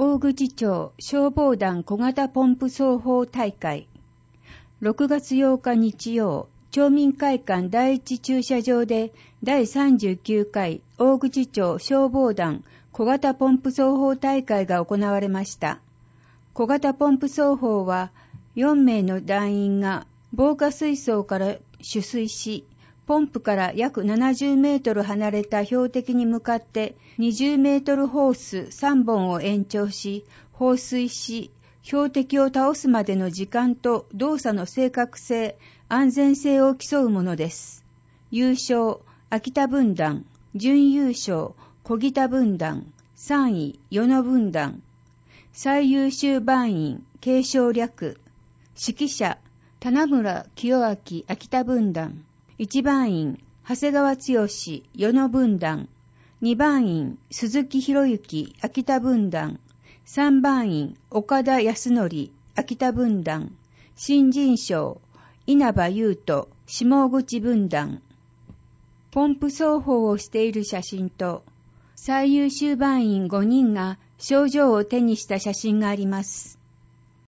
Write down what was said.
大口町消防団小型ポンプ奏法大会。6月8日日曜、町民会館第一駐車場で第39回大口町消防団小型ポンプ奏法大会が行われました。小型ポンプ奏法は4名の団員が防火水槽から取水し、ポンプから約70メートル離れた標的に向かって20メートルホース3本を延長し、放水し、標的を倒すまでの時間と動作の正確性、安全性を競うものです。優勝、秋田分団、準優勝、小北分団、3位、与野分団。最優秀番員、継承略。指揮者、棚村清明、秋田分団。1番員、長谷川剛、与野分団。2番員、鈴木博之、秋田分団。3番員、岡田康則、秋田分団。新人賞、稲葉優斗、下口分団。ポンプ奏法をしている写真と、最優秀番員5人が賞状を手にした写真があります。